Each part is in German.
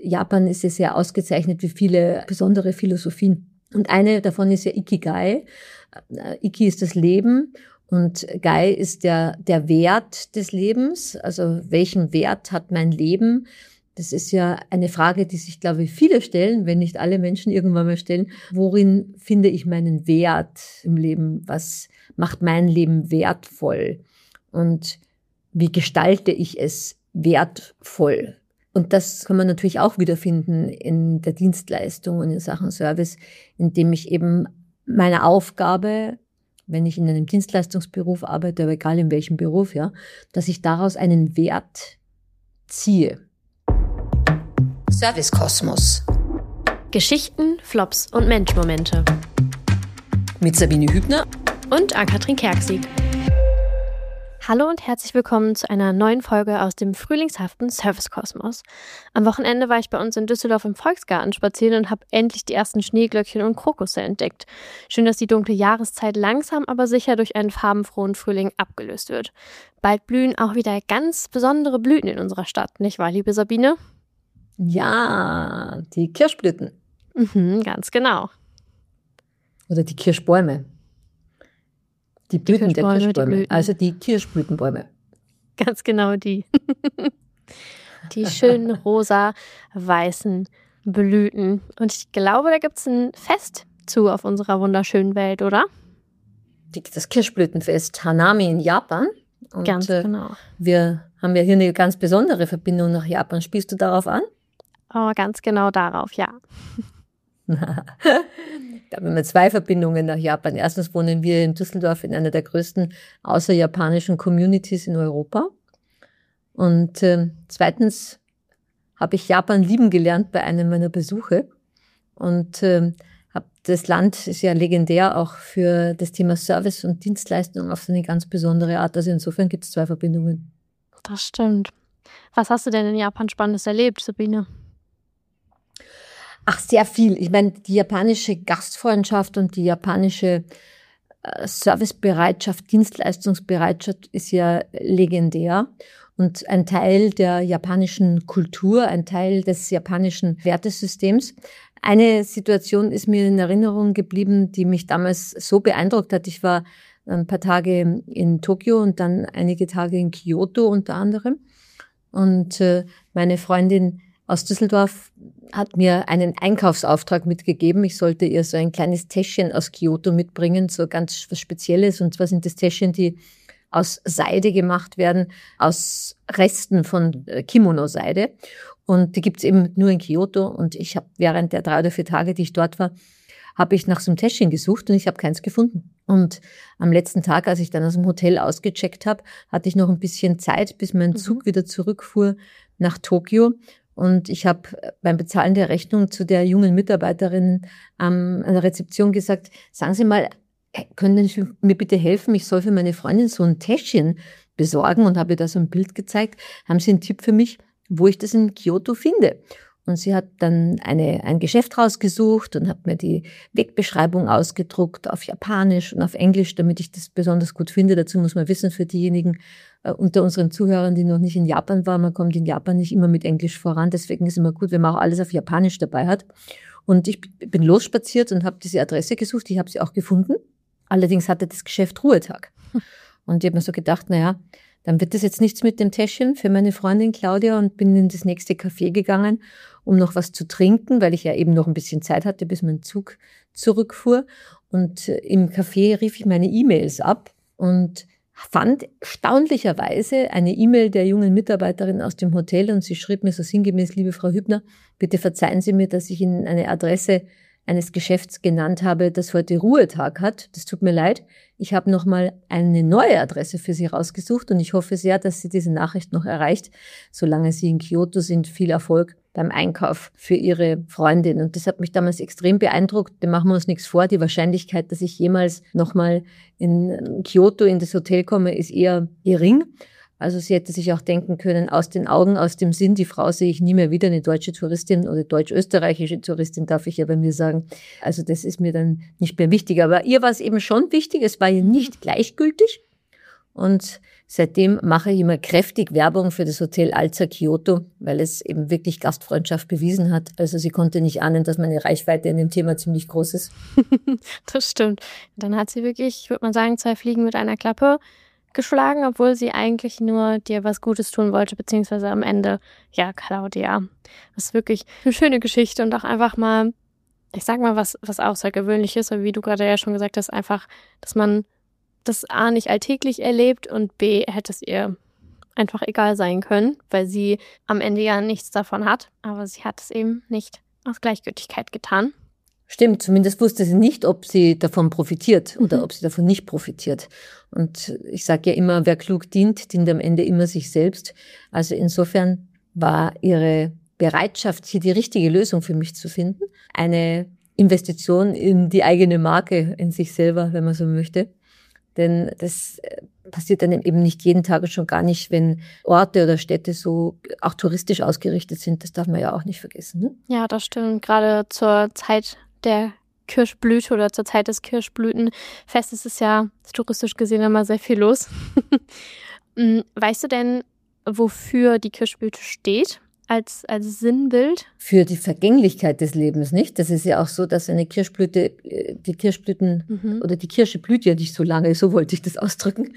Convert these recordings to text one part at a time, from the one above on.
Japan ist ja sehr ausgezeichnet wie viele besondere Philosophien. Und eine davon ist ja Ikigai. Iki ist das Leben und Gai ist der Wert des Lebens. Also welchen Wert hat mein Leben? Das ist ja eine Frage, die sich, glaube ich, viele stellen, wenn nicht alle Menschen irgendwann mal stellen. Worin finde ich meinen Wert im Leben? Was macht mein Leben wertvoll? Und wie gestalte ich es wertvoll? Und das kann man natürlich auch wiederfinden in der Dienstleistung und in Sachen Service, indem ich eben meine Aufgabe, wenn ich in einem Dienstleistungsberuf arbeite, aber egal in welchem Beruf, ja, dass ich daraus einen Wert ziehe. Service-Kosmos. Geschichten, Flops und Mensch-Momente. Mit Sabine Hübner und Ann-Kathrin Kerksig. Hallo und herzlich willkommen zu einer neuen Folge aus dem frühlingshaften Service-Kosmos. Am Wochenende war ich bei uns in Düsseldorf im Volksgarten spazieren und habe endlich die ersten Schneeglöckchen und Krokusse entdeckt. Schön, dass die dunkle Jahreszeit langsam, aber sicher durch einen farbenfrohen Frühling abgelöst wird. Bald blühen auch wieder ganz besondere Blüten in unserer Stadt, nicht wahr, liebe Sabine? Ja, die Kirschblüten. Ganz genau. Oder die Kirschbäume. Die Blüten der Kirschbäume, also die Kirschblütenbäume. Ganz genau die. Die schönen rosa-weißen Blüten. Und ich glaube, da gibt es ein Fest zu auf unserer wunderschönen Welt, oder? Das Kirschblütenfest Hanami in Japan. Und ganz genau. Wir haben ja hier eine ganz besondere Verbindung nach Japan. Spielst du darauf an? Oh, ganz genau darauf, ja. Da haben wir zwei Verbindungen nach Japan. Erstens wohnen wir in Düsseldorf in einer der größten außerjapanischen Communities in Europa. Und zweitens habe ich Japan lieben gelernt bei einem meiner Besuche. Und das Land ist ja legendär auch für das Thema Service und Dienstleistung auf so eine ganz besondere Art. Also insofern gibt es zwei Verbindungen. Das stimmt. Was hast du denn in Japan Spannendes erlebt, Sabine? Ach, sehr viel. Ich meine, die japanische Gastfreundschaft und die japanische Servicebereitschaft, Dienstleistungsbereitschaft ist ja legendär und ein Teil der japanischen Kultur, ein Teil des japanischen Wertesystems. Eine Situation ist mir in Erinnerung geblieben, die mich damals so beeindruckt hat. Ich war ein paar Tage in Tokio und dann einige Tage in Kyoto unter anderem. Und meine Freundin aus Düsseldorf hat mir einen Einkaufsauftrag mitgegeben. Ich sollte ihr so ein kleines Täschchen aus Kyoto mitbringen, so ganz was Spezielles. Und zwar sind das Täschchen, die aus Seide gemacht werden, aus Resten von Kimono-Seide. Und die gibt's eben nur in Kyoto. Und ich habe während der 3 oder 4 Tage, die ich dort war, habe ich nach so einem Täschchen gesucht und ich habe keins gefunden. Und am letzten Tag, als ich dann aus dem Hotel ausgecheckt habe, hatte ich noch ein bisschen Zeit, bis mein Zug wieder zurückfuhr nach Tokio. Und ich habe beim Bezahlen der Rechnung zu der jungen Mitarbeiterin an der Rezeption gesagt, sagen Sie mal, können Sie mir bitte helfen? Ich soll für meine Freundin so ein Täschchen besorgen und habe ihr da so ein Bild gezeigt. Haben Sie einen Tipp für mich, wo ich das in Kyoto finde? Und sie hat dann ein Geschäft rausgesucht und hat mir die Wegbeschreibung ausgedruckt auf Japanisch und auf Englisch, damit ich das besonders gut finde. Dazu muss man wissen, für diejenigen unter unseren Zuhörern, die noch nicht in Japan waren, man kommt in Japan nicht immer mit Englisch voran. Deswegen ist es immer gut, wenn man auch alles auf Japanisch dabei hat. Und ich bin losspaziert und habe diese Adresse gesucht. Ich habe sie auch gefunden. Allerdings hatte das Geschäft Ruhetag. Und ich habe mir so gedacht, naja, dann wird das jetzt nichts mit dem Täschchen für meine Freundin Claudia und bin in das nächste Café gegangen, um noch was zu trinken, weil ich ja eben noch ein bisschen Zeit hatte, bis mein Zug zurückfuhr. Und im Café rief ich meine E-Mails ab und fand erstaunlicherweise eine E-Mail der jungen Mitarbeiterin aus dem Hotel und sie schrieb mir so sinngemäß, liebe Frau Hübner, bitte verzeihen Sie mir, dass ich Ihnen eine Adresse eines Geschäfts genannt habe, das heute Ruhetag hat. Das tut mir leid. Ich habe nochmal eine neue Adresse für Sie rausgesucht und ich hoffe sehr, dass Sie diese Nachricht noch erreicht. Solange Sie in Kyoto sind, viel Erfolg beim Einkauf für Ihre Freundin. Und das hat mich damals extrem beeindruckt. Da machen wir uns nichts vor. Die Wahrscheinlichkeit, dass ich jemals nochmal in Kyoto in das Hotel komme, ist eher gering. Also sie hätte sich auch denken können, aus den Augen, aus dem Sinn, die Frau sehe ich nie mehr wieder, eine deutsche Touristin oder deutsch-österreichische Touristin, darf ich ja bei mir sagen. Also das ist mir dann nicht mehr wichtig. Aber ihr war es eben schon wichtig, es war ihr nicht gleichgültig. Und Seitdem mache ich immer kräftig Werbung für das Hotel Alza Kyoto, weil es eben wirklich Gastfreundschaft bewiesen hat. Also sie konnte nicht ahnen, dass meine Reichweite in dem Thema ziemlich groß ist. Das stimmt. Dann hat sie wirklich, würde man sagen, 2 Fliegen mit einer Klappe geschlagen, obwohl sie eigentlich nur dir was Gutes tun wollte, beziehungsweise am Ende, ja, Claudia. Das ist wirklich eine schöne Geschichte und auch einfach mal, ich sag mal, was Außergewöhnliches, aber wie du gerade ja schon gesagt hast, einfach, dass man das A nicht alltäglich erlebt und B hätte es ihr einfach egal sein können, weil sie am Ende ja nichts davon hat, aber sie hat es eben nicht aus Gleichgültigkeit getan. Stimmt, zumindest wusste sie nicht, ob sie davon profitiert oder ob sie davon nicht profitiert. Und ich sage ja immer, wer klug dient, dient am Ende immer sich selbst. Also insofern war ihre Bereitschaft, hier die richtige Lösung für mich zu finden, eine Investition in die eigene Marke, in sich selber, wenn man so möchte. Denn das passiert dann eben nicht jeden Tag und schon gar nicht, wenn Orte oder Städte so auch touristisch ausgerichtet sind. Das darf man ja auch nicht vergessen. Ne? Ja, das stimmt. Gerade zur Zeit der Kirschblüte oder zur Zeit des Kirschblütenfestes ist ja touristisch gesehen immer sehr viel los. Weißt du denn, wofür die Kirschblüte steht als Sinnbild? Für die Vergänglichkeit des Lebens, nicht? Das ist ja auch so, dass eine Kirschblüte, die Kirschblüten oder die Kirsche blüht ja nicht so lange, so wollte ich das ausdrücken.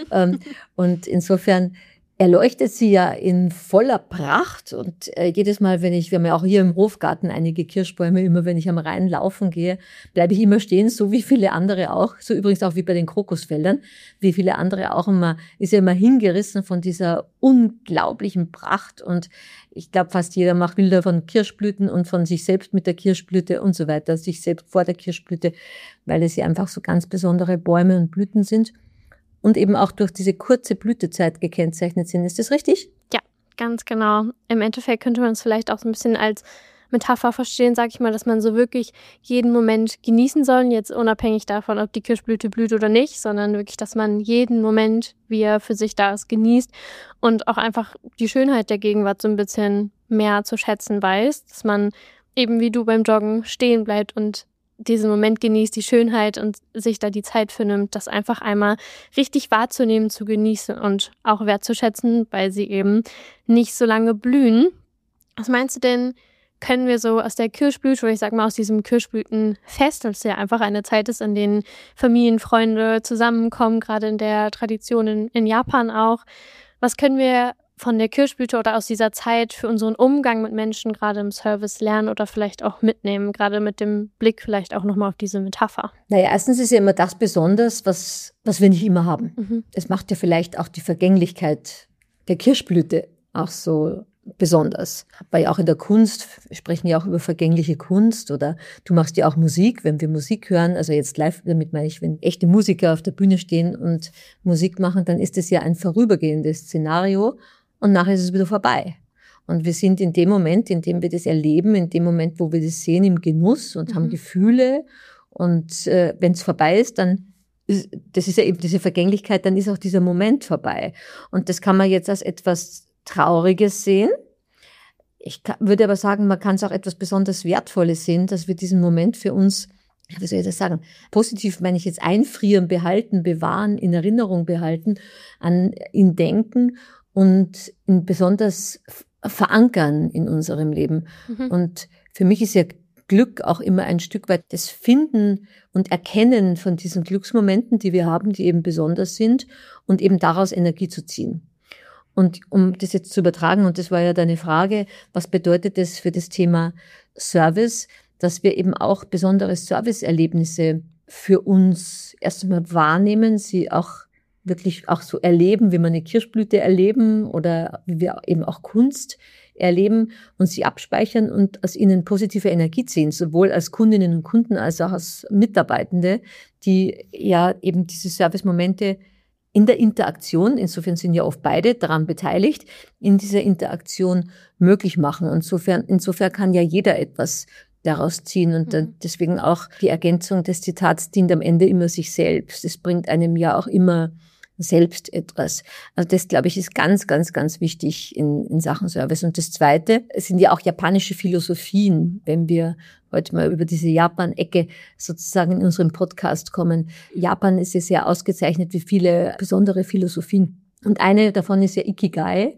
Und insofern erleuchtet sie ja in voller Pracht und jedes Mal, wir haben ja auch hier im Hofgarten einige Kirschbäume, immer wenn ich am Rhein laufen gehe, bleibe ich immer stehen, so wie viele andere auch, so übrigens auch wie bei den Krokusfeldern, wie viele andere auch immer, ist ja immer hingerissen von dieser unglaublichen Pracht und ich glaube, fast jeder macht Bilder von Kirschblüten und von sich selbst mit der Kirschblüte und so weiter, sich selbst vor der Kirschblüte, weil es ja einfach so ganz besondere Bäume und Blüten sind. Und eben auch durch diese kurze Blütezeit gekennzeichnet sind. Ist das richtig? Ja, ganz genau. Im Endeffekt könnte man es vielleicht auch so ein bisschen als Metapher verstehen, sag ich mal, dass man so wirklich jeden Moment genießen soll, jetzt unabhängig davon, ob die Kirschblüte blüht oder nicht, sondern wirklich, dass man jeden Moment, wie er für sich da ist, genießt und auch einfach die Schönheit der Gegenwart so ein bisschen mehr zu schätzen weiß, dass man eben wie du beim Joggen stehen bleibt und diesen Moment genießt, die Schönheit und sich da die Zeit für nimmt, das einfach einmal richtig wahrzunehmen, zu genießen und auch wertzuschätzen, weil sie eben nicht so lange blühen. Was meinst du denn, können wir so aus der Kirschblüte, oder ich sag mal aus diesem Kirschblütenfest, das ja einfach eine Zeit ist, an denen Familien, Freunde zusammenkommen, gerade in der Tradition in Japan auch, was können wir von der Kirschblüte oder aus dieser Zeit für unseren Umgang mit Menschen gerade im Service lernen oder vielleicht auch mitnehmen, gerade mit dem Blick vielleicht auch nochmal auf diese Metapher? Naja, erstens ist ja immer das besonders, was wir nicht immer haben. Es macht ja vielleicht auch die Vergänglichkeit der Kirschblüte auch so besonders. Weil auch in der Kunst, wir sprechen ja auch über vergängliche Kunst oder du machst ja auch Musik, wenn wir Musik hören, also jetzt live, damit meine ich, wenn echte Musiker auf der Bühne stehen und Musik machen, dann ist es ja ein vorübergehendes Szenario. Und nachher ist es wieder vorbei. Und wir sind in dem Moment, in dem wir das erleben, in dem Moment, wo wir das sehen, im Genuss und haben Gefühle. Und wenn es vorbei ist, dann, das ist ja eben diese Vergänglichkeit, dann ist auch dieser Moment vorbei. Und das kann man jetzt als etwas Trauriges sehen. Ich würde aber sagen, man kann es auch etwas besonders Wertvolles sehen, dass wir diesen Moment für uns, wie soll ich das sagen, positiv meine ich jetzt einfrieren, behalten, bewahren, in Erinnerung behalten, an ihn denken und ihn besonders verankern in unserem Leben. Und für mich ist ja Glück auch immer ein Stück weit das Finden und Erkennen von diesen Glücksmomenten, die wir haben, die eben besonders sind und eben daraus Energie zu ziehen. Und um das jetzt zu übertragen, und das war ja deine Frage, was bedeutet das für das Thema Service, dass wir eben auch besondere Serviceerlebnisse für uns erst einmal wahrnehmen, sie auch wirklich auch so erleben, wie wir eine Kirschblüte erleben oder wie wir eben auch Kunst erleben und sie abspeichern und aus ihnen positive Energie ziehen, sowohl als Kundinnen und Kunden als auch als Mitarbeitende, die ja eben diese Servicemomente in der Interaktion, insofern sind ja oft beide daran beteiligt, in dieser Interaktion möglich machen. Insofern kann ja jeder etwas daraus ziehen und deswegen auch die Ergänzung des Zitats dient am Ende immer sich selbst. Es bringt einem ja auch immer selbst etwas. Also das, glaube ich, ist ganz, ganz, ganz wichtig in Sachen Service. Und das Zweite, es sind ja auch japanische Philosophien, wenn wir heute mal über diese Japan-Ecke sozusagen in unserem Podcast kommen. Japan ist ja sehr ausgezeichnet, wie viele besondere Philosophien Und eine davon ist ja Ikigai.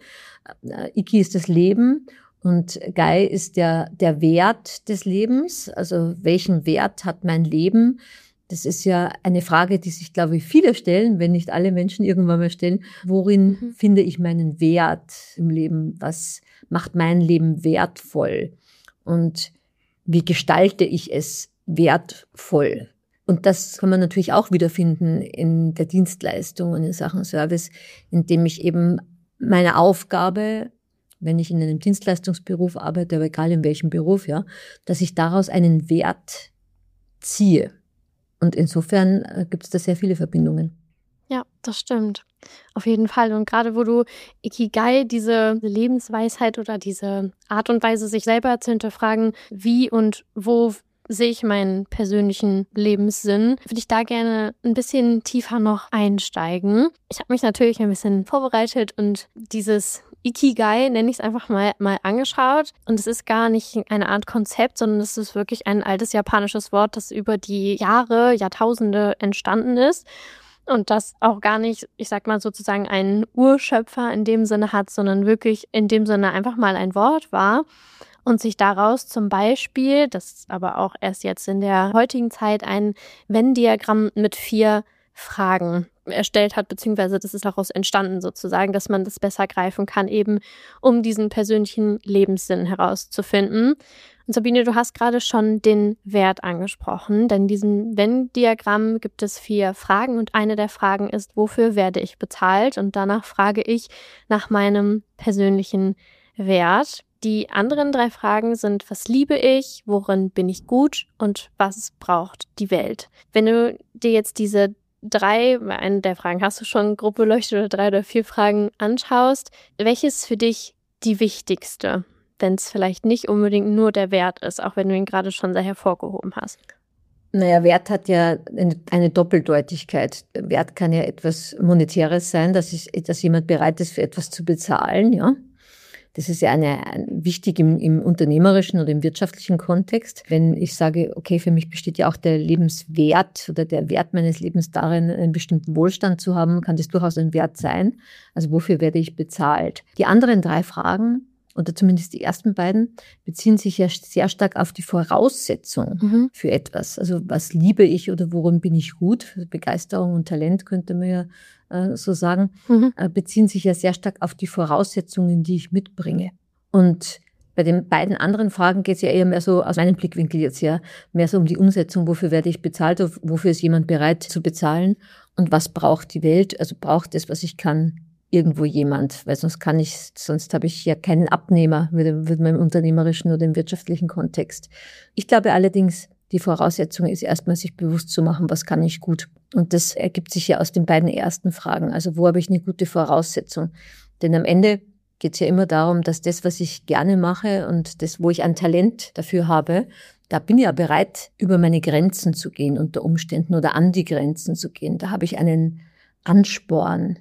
Iki ist das Leben und Gai ist der Wert des Lebens. Also welchen Wert hat mein Leben? Das ist ja eine Frage, die sich, glaube ich, viele stellen, wenn nicht alle Menschen irgendwann mal stellen. Worin finde ich meinen Wert im Leben? Was macht mein Leben wertvoll? Und wie gestalte ich es wertvoll? Und das kann man natürlich auch wiederfinden in der Dienstleistung und in Sachen Service, indem ich eben meine Aufgabe, wenn ich in einem Dienstleistungsberuf arbeite, aber egal in welchem Beruf, ja, dass ich daraus einen Wert ziehe. Und insofern gibt es da sehr viele Verbindungen. Ja, das stimmt. Auf jeden Fall. Und gerade wo du Ikigai, diese Lebensweisheit oder diese Art und Weise, sich selber zu hinterfragen, wie und wo sehe ich meinen persönlichen Lebenssinn, würde ich da gerne ein bisschen tiefer noch einsteigen. Ich habe mich natürlich ein bisschen vorbereitet und dieses Ikigai, nenne ich es einfach mal angeschaut. Und es ist gar nicht eine Art Konzept, sondern es ist wirklich ein altes japanisches Wort, das über die Jahre, Jahrtausende entstanden ist. Und das auch gar nicht, ich sag mal sozusagen einen Urschöpfer in dem Sinne hat, sondern wirklich in dem Sinne einfach mal ein Wort war. Und sich daraus zum Beispiel, das ist aber auch erst jetzt in der heutigen Zeit, ein Venn-Diagramm mit 4 Fragen erstellt hat, beziehungsweise das ist daraus entstanden sozusagen, dass man das besser greifen kann, eben um diesen persönlichen Lebenssinn herauszufinden. Und Sabine, du hast gerade schon den Wert angesprochen, denn in diesem Venn-Diagramm gibt es 4 Fragen und eine der Fragen ist, wofür werde ich bezahlt? Und danach frage ich nach meinem persönlichen Wert. Die anderen 3 Fragen sind, was liebe ich, worin bin ich gut und was braucht die Welt? Wenn du dir jetzt diese 3, eine der Fragen hast du schon grob beleuchtet, oder 3 oder 4 Fragen anschaust, welches ist für dich die wichtigste, wenn es vielleicht nicht unbedingt nur der Wert ist, auch wenn du ihn gerade schon sehr hervorgehoben hast? Naja, Wert hat ja eine Doppeldeutigkeit. Wert kann ja etwas Monetäres sein, dass jemand bereit ist, für etwas zu bezahlen, ja. Das ist ja wichtig im unternehmerischen oder im wirtschaftlichen Kontext. Wenn ich sage, okay, für mich besteht ja auch der Lebenswert oder der Wert meines Lebens darin, einen bestimmten Wohlstand zu haben, kann das durchaus ein Wert sein. Also wofür werde ich bezahlt? Die anderen 3 Fragen, oder zumindest die ersten beiden, beziehen sich ja sehr stark auf die Voraussetzung für etwas. Also was liebe ich oder worin bin ich gut? Begeisterung und Talent könnte man ja so sagen, beziehen sich ja sehr stark auf die Voraussetzungen, die ich mitbringe. Und bei den beiden anderen Fragen geht es ja eher mehr so, aus meinem Blickwinkel jetzt ja, mehr so um die Umsetzung, wofür werde ich bezahlt, wofür ist jemand bereit zu bezahlen und was braucht die Welt, also braucht das, was ich kann, irgendwo jemand, weil sonst habe ich ja keinen Abnehmer, würde man im unternehmerischen oder im wirtschaftlichen Kontext. Ich glaube allerdings, die Voraussetzung ist erstmal, sich bewusst zu machen, was kann ich gut. Und das ergibt sich ja aus den beiden ersten Fragen. Also wo habe ich eine gute Voraussetzung? Denn am Ende geht es ja immer darum, dass das, was ich gerne mache und das, wo ich ein Talent dafür habe, da bin ich ja bereit, über meine Grenzen zu gehen unter Umständen oder an die Grenzen zu gehen. Da habe ich einen Ansporn.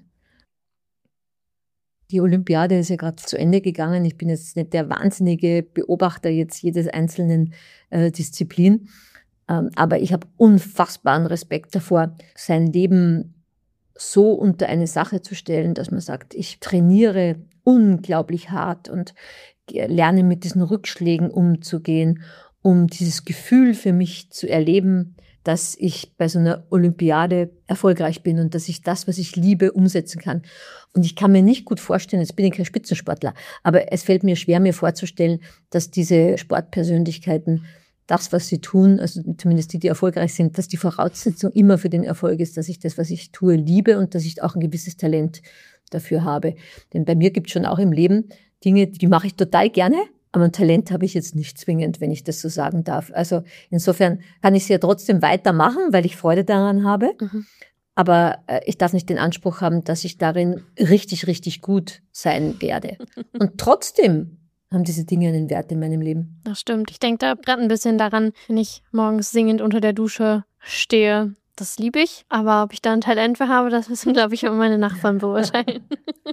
Die Olympiade ist ja gerade zu Ende gegangen. Ich bin jetzt nicht der wahnsinnige Beobachter jetzt jedes einzelnen Disziplin, aber ich habe unfassbaren Respekt davor, sein Leben so unter eine Sache zu stellen, dass man sagt, ich trainiere unglaublich hart und lerne mit diesen Rückschlägen umzugehen, um dieses Gefühl für mich zu erleben, dass ich bei so einer Olympiade erfolgreich bin und dass ich das, was ich liebe, umsetzen kann. Und ich kann mir nicht gut vorstellen, jetzt bin ich kein Spitzensportler, aber es fällt mir schwer, mir vorzustellen, dass diese Sportpersönlichkeiten das, was sie tun, also zumindest die erfolgreich sind, dass die Voraussetzung immer für den Erfolg ist, dass ich das, was ich tue, liebe und dass ich auch ein gewisses Talent dafür habe. Denn bei mir gibt es schon auch im Leben Dinge, die mache ich total gerne, aber ein Talent habe ich jetzt nicht zwingend, wenn ich das so sagen darf. Also insofern kann ich es ja trotzdem weitermachen, weil ich Freude daran habe. Aber ich darf nicht den Anspruch haben, dass ich darin richtig, richtig gut sein werde. Und trotzdem haben diese Dinge einen Wert in meinem Leben. Das stimmt. Ich denke da gerade ein bisschen daran, wenn ich morgens singend unter der Dusche stehe. Das liebe ich, aber ob ich da ein Talent für habe, das müssen, glaube ich, auch meine Nachbarn beurteilen.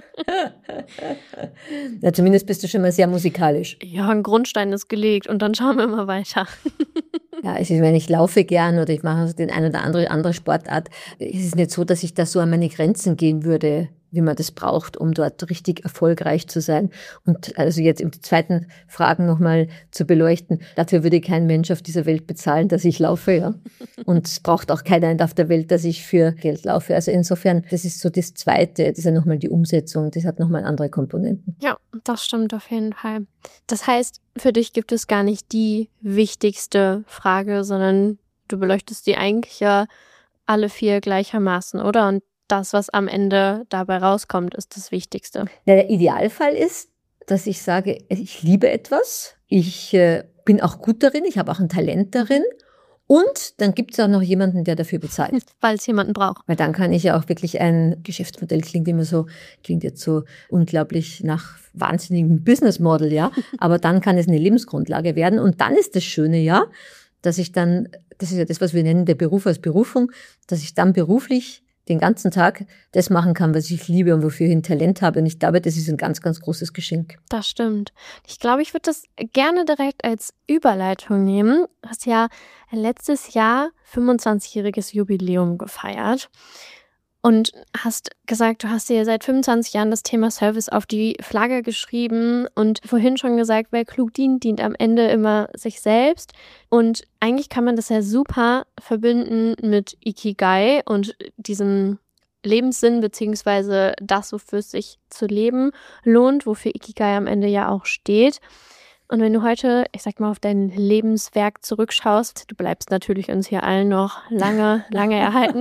Ja, zumindest bist du schon mal sehr musikalisch. Ja, ein Grundstein ist gelegt und dann schauen wir mal weiter. Ja, also wenn ich laufe gern oder ich mache den eine oder andere Sportart, es ist nicht so, dass ich da so an meine Grenzen gehen würde wie man das braucht, um dort richtig erfolgreich zu sein. Und also jetzt im zweiten Fragen nochmal zu beleuchten, dafür würde kein Mensch auf dieser Welt bezahlen, dass ich laufe, ja. Und es braucht auch keiner auf der Welt, dass ich für Geld laufe. Also insofern, das ist so das Zweite, das ist ja nochmal die Umsetzung, das hat nochmal andere Komponenten. Ja, das stimmt auf jeden Fall. Das heißt, für dich gibt es gar nicht die wichtigste Frage, sondern du beleuchtest die eigentlich ja alle 4 gleichermaßen, oder? Und das, was am Ende dabei rauskommt, ist das Wichtigste. Ja, der Idealfall ist, dass ich sage, ich liebe etwas, ich bin auch gut darin, ich habe auch ein Talent darin und dann gibt es auch noch jemanden, der dafür bezahlt. Weil es jemanden braucht. Weil dann kann ich ja auch wirklich ein Geschäftsmodell, klingt jetzt so unglaublich nach wahnsinnigem Business Model, ja, aber dann kann es eine Lebensgrundlage werden und dann ist das Schöne, ja, dass ich dann, das ist ja das, was wir nennen, der Beruf als Berufung, dass ich dann beruflich den ganzen Tag das machen kann, was ich liebe und wofür ich ein Talent habe. Und ich glaube, das ist ein ganz, ganz großes Geschenk. Das stimmt. Ich glaube, ich würde das gerne direkt als Überleitung nehmen. Du hast ja letztes Jahr 25-jähriges Jubiläum gefeiert und hast gesagt, du hast dir seit 25 Jahren das Thema Service auf die Flagge geschrieben und vorhin schon gesagt, wer klug dient, dient am Ende immer sich selbst. Und eigentlich kann man das ja super verbinden mit Ikigai und diesem Lebenssinn beziehungsweise das, wofür es sich zu leben lohnt, wofür Ikigai am Ende ja auch steht. Und wenn du heute, ich sag mal, auf dein Lebenswerk zurückschaust, du bleibst natürlich uns hier allen noch lange, lange erhalten.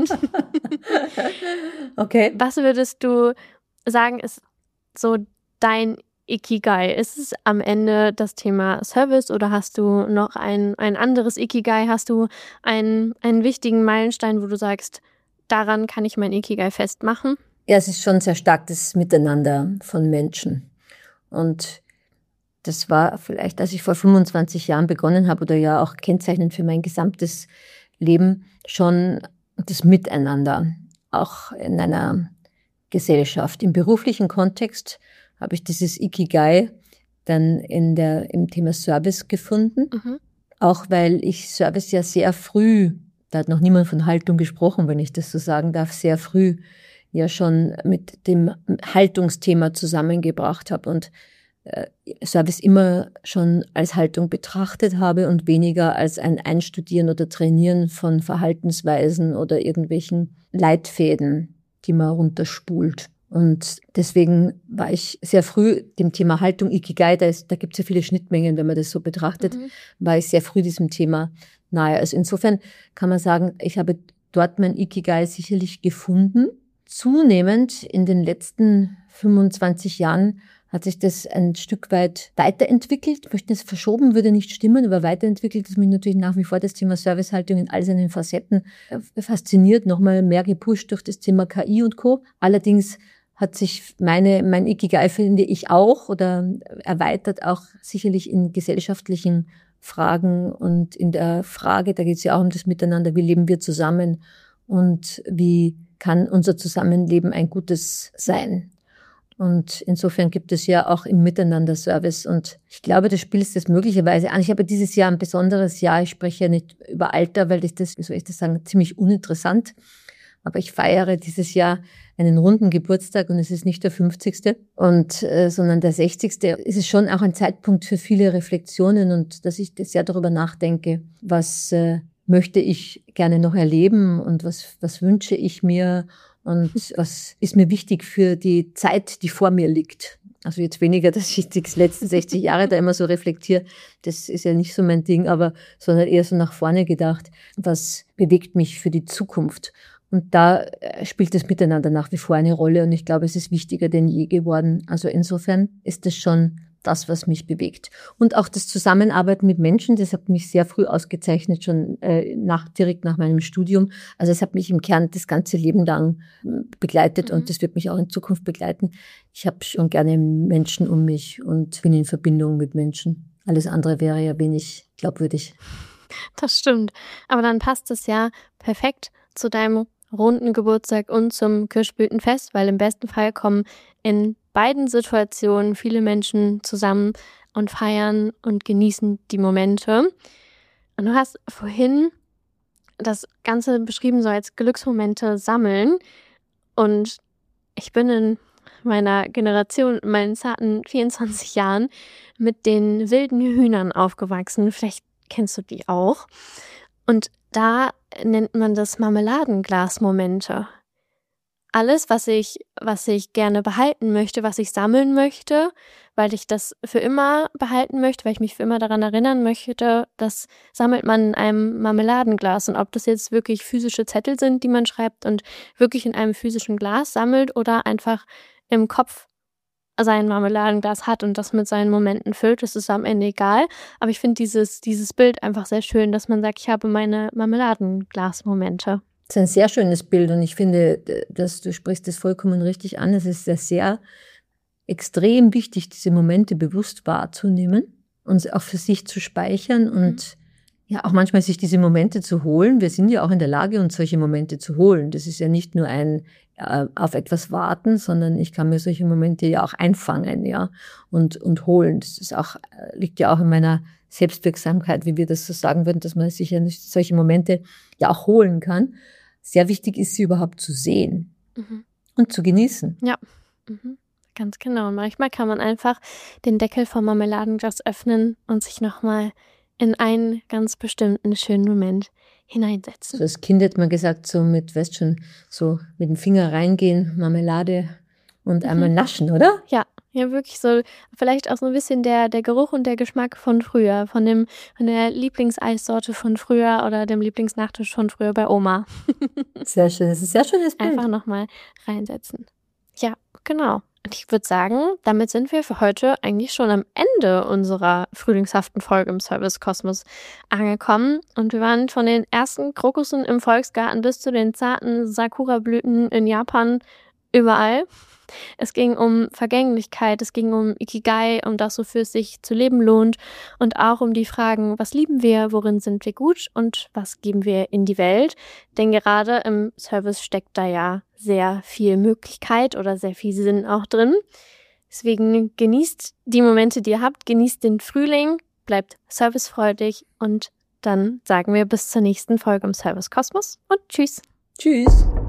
Okay. Was würdest du sagen, ist so dein Ikigai? Ist es am Ende das Thema Service oder hast du noch ein anderes Ikigai? Hast du einen wichtigen Meilenstein, wo du sagst, daran kann ich mein Ikigai festmachen? Ja, es ist schon sehr stark das Miteinander von Menschen. Und das war vielleicht, als ich vor 25 Jahren begonnen habe oder ja auch kennzeichnend für mein gesamtes Leben, schon das Miteinander, auch in einer Gesellschaft. Im beruflichen Kontext habe ich dieses Ikigai dann im Thema Service gefunden. Auch weil ich Service ja sehr früh, da hat noch niemand von Haltung gesprochen, wenn ich das so sagen darf, sehr früh ja schon mit dem Haltungsthema zusammengebracht habe und Service immer schon als Haltung betrachtet habe und weniger als ein Einstudieren oder Trainieren von Verhaltensweisen oder irgendwelchen Leitfäden, die man runterspult. Und deswegen war ich sehr früh dem Thema Haltung Ikigai, da gibt es ja viele Schnittmengen, wenn man das so betrachtet, war ich sehr früh diesem Thema nahe. Also insofern kann man sagen, ich habe dort mein Ikigai sicherlich gefunden. Zunehmend in den letzten 25 Jahren hat sich das ein Stück weit weiterentwickelt. Ich möchte, das verschoben würde nicht stimmen, aber weiterentwickelt ist mich natürlich nach wie vor das Thema Servicehaltung in all seinen Facetten fasziniert, nochmal mehr gepusht durch das Thema KI und Co. Allerdings hat sich mein Ikigai, finde ich, auch oder erweitert auch sicherlich in gesellschaftlichen Fragen und in der Frage, da geht es ja auch um das Miteinander, wie leben wir zusammen und wie kann unser Zusammenleben ein gutes sein. Und insofern gibt es ja auch im Miteinander Service. Und ich glaube, das spielst das möglicherweise an. Ich habe dieses Jahr ein besonderes Jahr. Ich spreche ja nicht über Alter, weil ich das, wie soll ich das sagen, ziemlich uninteressant. Aber ich feiere dieses Jahr einen runden Geburtstag und es ist nicht der 50. Sondern der 60. Es ist schon auch ein Zeitpunkt für viele Reflexionen und dass ich sehr darüber nachdenke, was möchte ich gerne noch erleben und was wünsche ich mir und was ist mir wichtig für die Zeit, die vor mir liegt. Also jetzt weniger, dass ich die letzten 60 Jahre da immer so reflektiere, das ist ja nicht so mein Ding, sondern eher so nach vorne gedacht, was bewegt mich für die Zukunft. Und da spielt das Miteinander nach wie vor eine Rolle und ich glaube, es ist wichtiger denn je geworden. Also insofern ist das schon das, was mich bewegt. Und auch das Zusammenarbeiten mit Menschen, das hat mich sehr früh ausgezeichnet, schon direkt nach meinem Studium. Also es hat mich im Kern das ganze Leben lang begleitet und das wird mich auch in Zukunft begleiten. Ich habe schon gerne Menschen um mich und bin in Verbindung mit Menschen. Alles andere wäre ja wenig glaubwürdig. Das stimmt. Aber dann passt es ja perfekt zu deinem runden Geburtstag und zum Kirschblütenfest, weil im besten Fall kommen in beiden Situationen viele Menschen zusammen und feiern und genießen die Momente. Und du hast vorhin das Ganze beschrieben so als Glücksmomente sammeln. Und Ich bin in meiner Generation, in meinen zarten 24 Jahren mit den wilden Hühnern aufgewachsen. Vielleicht kennst du die auch. Und da nennt man das Marmeladenglas-Momente. Alles, was ich gerne behalten möchte, was ich sammeln möchte, weil ich das für immer behalten möchte, weil ich mich für immer daran erinnern möchte, das sammelt man in einem Marmeladenglas. Und ob das jetzt wirklich physische Zettel sind, die man schreibt und wirklich in einem physischen Glas sammelt oder einfach im Kopf sein Marmeladenglas hat und das mit seinen Momenten füllt, das ist am Ende egal. Aber ich finde dieses Bild einfach sehr schön, dass man sagt, ich habe meine Marmeladenglas-Momente. Das ist ein sehr schönes Bild und ich finde, dass du sprichst das vollkommen richtig an. Es ist sehr extrem wichtig, diese Momente bewusst wahrzunehmen und auch für sich zu speichern und ja auch manchmal sich diese Momente zu holen. Wir sind ja auch in der Lage, uns solche Momente zu holen. Das ist ja nicht nur ein auf etwas warten, sondern ich kann mir solche Momente ja auch einfangen, ja, und holen. Das ist auch, liegt ja auch in meiner Selbstwirksamkeit, wie wir das so sagen würden, dass man sich ja solche Momente ja auch holen kann. Sehr wichtig ist, sie überhaupt zu sehen und zu genießen. Ja, ganz genau. Und manchmal kann man einfach den Deckel vom Marmeladenglas öffnen und sich nochmal in einen ganz bestimmten schönen Moment hineinsetzen. So als Kind hat man gesagt, so mit, weißt schon, so mit dem Finger reingehen, Marmelade und einmal naschen, oder? Ja, wirklich so, vielleicht auch so ein bisschen der Geruch und der Geschmack von früher, von der Lieblingseissorte von früher oder dem Lieblingsnachtisch von früher bei Oma. Sehr schön, das ist ein sehr schönes Bild. Einfach nochmal reinsetzen. Ja, genau. Und ich würde sagen, damit sind wir für heute eigentlich schon am Ende unserer frühlingshaften Folge im Service Kosmos angekommen. Und wir waren von den ersten Krokussen im Volksgarten bis zu den zarten Sakura-Blüten in Japan überall. Es ging um Vergänglichkeit, es ging um Ikigai, um das, wofür es sich zu leben lohnt und auch um die Fragen, was lieben wir, worin sind wir gut und was geben wir in die Welt. Denn gerade im Service steckt da ja sehr viel Möglichkeit oder sehr viel Sinn auch drin. Deswegen genießt die Momente, die ihr habt, genießt den Frühling, bleibt servicefreudig und dann sagen wir bis zur nächsten Folge im Service Kosmos und tschüss. Tschüss.